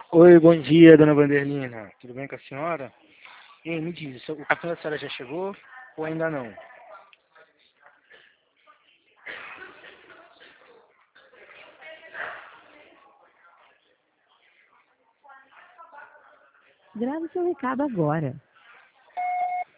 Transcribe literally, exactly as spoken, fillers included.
Oi, bom dia, dona Vanderlina. Tudo bem com a senhora? Ei, me diz, o cartão da senhora já chegou ou ainda não? Grave seu recado agora.